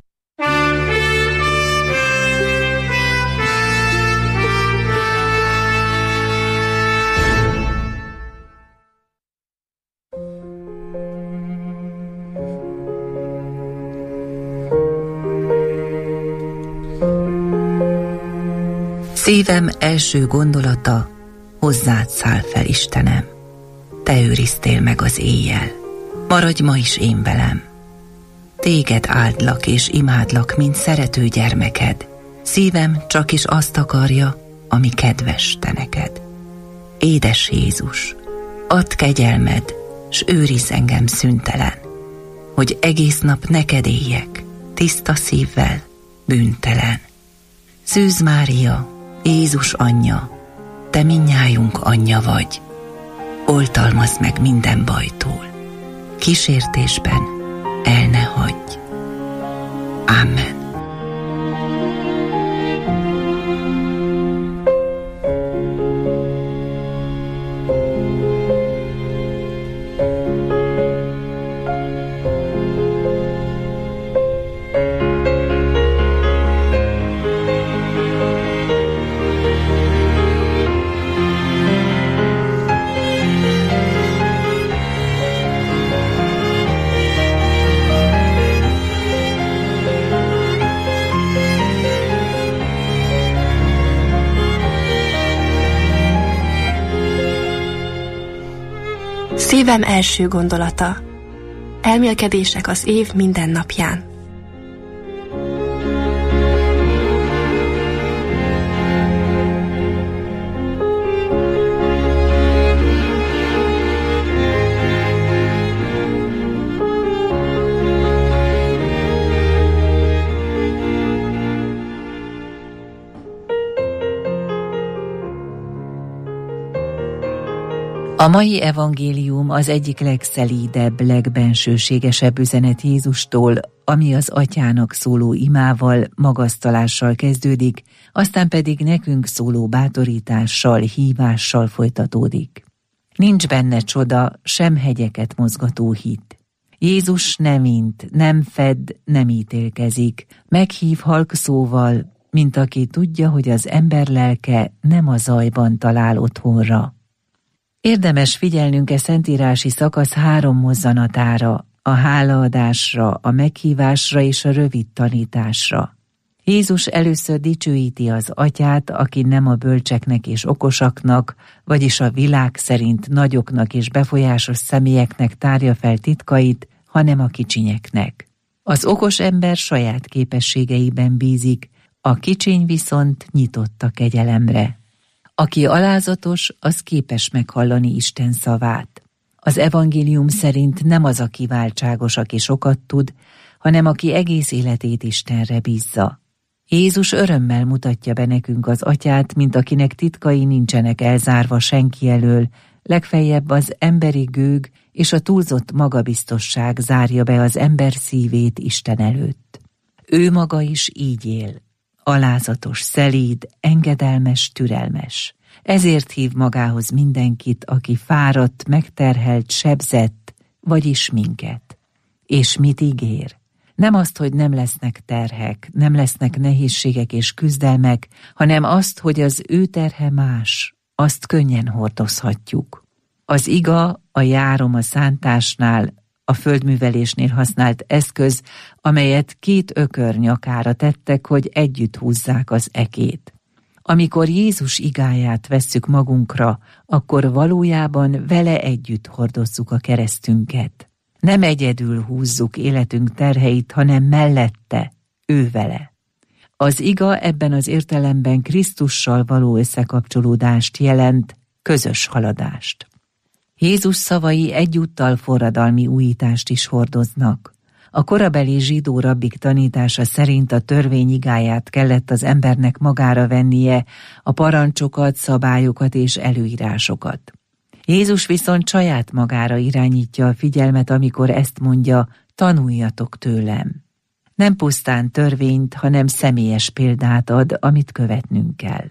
Szívem első gondolata, hozzád száll fel, Istenem. Te őriztél meg az éjjel, maradj ma is én velem. Téged áldlak és imádlak, mint szerető gyermeked. Szívem csak is azt akarja, ami kedves te neked. Édes Jézus, add kegyelmed, s őrizz engem szüntelen, hogy egész nap neked éljek, tiszta szívvel, bűntelen. Szűz Mária, Jézus anyja, te mindnyájunk anyja vagy, oltalmazz meg minden bajtól, kísértésben el ne hagyj. Amen. Szívem első gondolata. Elmélkedések az év minden napján. A mai evangélium az egyik legszelídebb, legbensőségesebb üzenet Jézustól, ami az Atyának szóló imával, magasztalással kezdődik, aztán pedig nekünk szóló bátorítással, hívással folytatódik. Nincs benne csoda, sem hegyeket mozgató hit. Jézus nem int, nem fed, nem ítélkezik, meghív halk szóval, mint aki tudja, hogy az ember lelke nem a zajban talál otthonra. Érdemes figyelnünk szentírási szakasz 3 mozzanatára, a hálaadásra, a meghívásra és a rövid tanításra. Jézus először dicsőíti az Atyát, aki nem a bölcseknek és okosaknak, vagyis a világ szerint nagyoknak és befolyásos személyeknek tárja fel titkait, hanem a kicsinyeknek. Az okos ember saját képességeiben bízik, a kicsiny viszont nyitott a kegyelemre. Aki alázatos, az képes meghallani Isten szavát. Az evangélium szerint nem az, aki váltságos, aki sokat tud, hanem aki egész életét Istenre bízza. Jézus örömmel mutatja be nekünk az Atyát, mint akinek titkai nincsenek elzárva senki elől, legfeljebb az emberi gőg és a túlzott magabiztosság zárja be az ember szívét Isten előtt. Ő maga is így él. Alázatos, szelíd, engedelmes, türelmes. Ezért hív magához mindenkit, aki fáradt, megterhelt, sebzett, vagyis minket. És mit ígér? Nem azt, hogy nem lesznek terhek, nem lesznek nehézségek és küzdelmek, hanem azt, hogy az ő terhe más, azt könnyen hordozhatjuk. Az iga, a járom a szántásnál, a földművelésnél használt eszköz, amelyet 2 ökör nyakára tettek, hogy együtt húzzák az ekét. Amikor Jézus igáját vesszük magunkra, akkor valójában vele együtt hordozzuk a keresztünket. Nem egyedül húzzuk életünk terheit, hanem mellette, ő vele. Az iga ebben az értelemben Krisztussal való összekapcsolódást jelent, közös haladást. Jézus szavai egyúttal forradalmi újítást is hordoznak. A korabeli zsidó rabbik tanítása szerint a törvény igáját kellett az embernek magára vennie, a parancsokat, szabályokat és előírásokat. Jézus viszont saját magára irányítja a figyelmet, amikor ezt mondja, tanuljatok tőlem. Nem pusztán törvényt, hanem személyes példát ad, amit követnünk kell.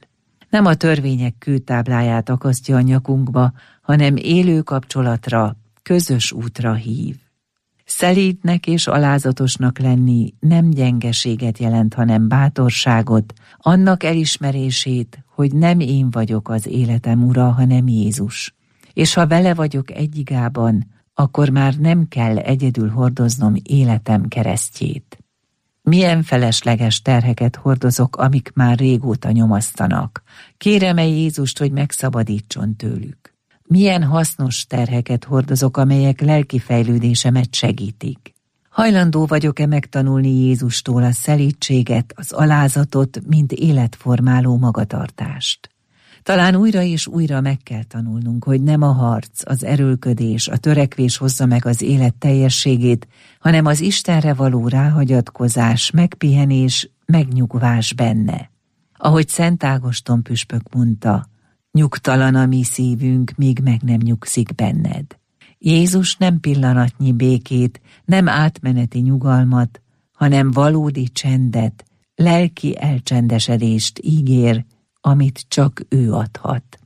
Nem a törvények kőtábláját akasztja a nyakunkba, hanem élő kapcsolatra, közös útra hív. Szelídnek és alázatosnak lenni nem gyengeséget jelent, hanem bátorságot, annak elismerését, hogy nem én vagyok az életem ura, hanem Jézus. És ha vele vagyok egyigában, akkor már nem kell egyedül hordoznom életem keresztjét. Milyen felesleges terheket hordozok, amik már régóta nyomasztanak. Kérem-e Jézust, hogy megszabadítson tőlük? Milyen hasznos terheket hordozok, amelyek lelki fejlődésemet segítik? Hajlandó vagyok-e megtanulni Jézustól a szelídséget, az alázatot, mint életformáló magatartást? Talán újra és újra meg kell tanulnunk, hogy nem a harc, az erőlködés, a törekvés hozza meg az élet teljességét, hanem az Istenre való ráhagyatkozás, megpihenés, megnyugvás benne. Ahogy Szent Ágoston püspök mondta, nyugtalan a mi szívünk, míg meg nem nyugszik benned. Jézus nem pillanatnyi békét, nem átmeneti nyugalmat, hanem valódi csendet, lelki elcsendesedést ígér, amit csak ő adhat.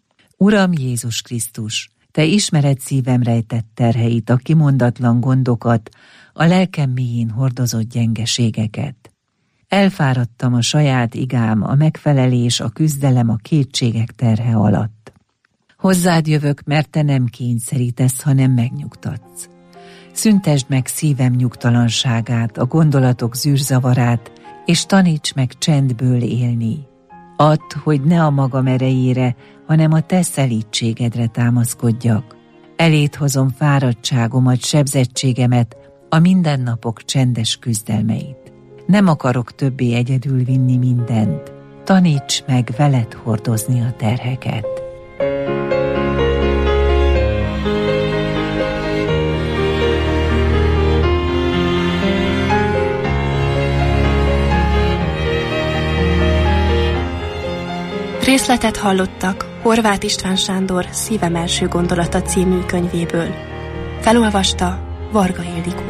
Uram Jézus Krisztus, te ismered szívem rejtett terheit, a kimondatlan gondokat, a lelkem mélyén hordozott gyengeségeket. Elfáradtam a saját igám, a megfelelés, a küzdelem, a kétségek terhe alatt. Hozzád jövök, mert te nem kényszerítesz, hanem megnyugtatsz. Szüntesd meg szívem nyugtalanságát, a gondolatok zűrzavarát, és taníts meg csendből élni. Add, hogy ne a magam erejére, hanem a te szelídségedre támaszkodjak. Eléd hozom fáradtságomat, sebzettségemet, a mindennapok csendes küzdelmeit. Nem akarok többé egyedül vinni mindent. Taníts meg veled hordozni a terheket. Részletet hallottak Horváth István Sándor Szívem első gondolata című könyvéből. Felolvasta Varga Ildikó.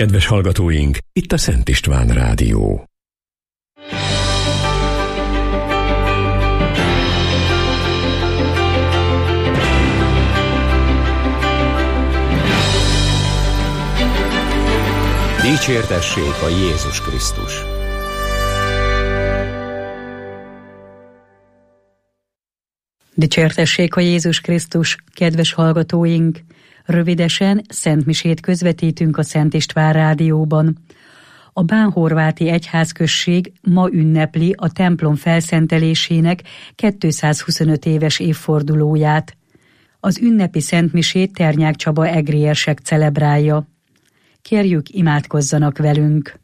Kedves hallgatóink, itt a Szent István Rádió. Dicsértessék a Jézus Krisztus! Dicsértessék a Jézus Krisztus, kedves hallgatóink! Rövidesen szentmisét közvetítünk a Szent István Rádióban. A Bánhorváti Egyházközség ma ünnepli a templom felszentelésének 225 éves évfordulóját. Az ünnepi szentmisét Ternyák Csaba egriérsek celebrálja. Kérjük, imádkozzanak velünk!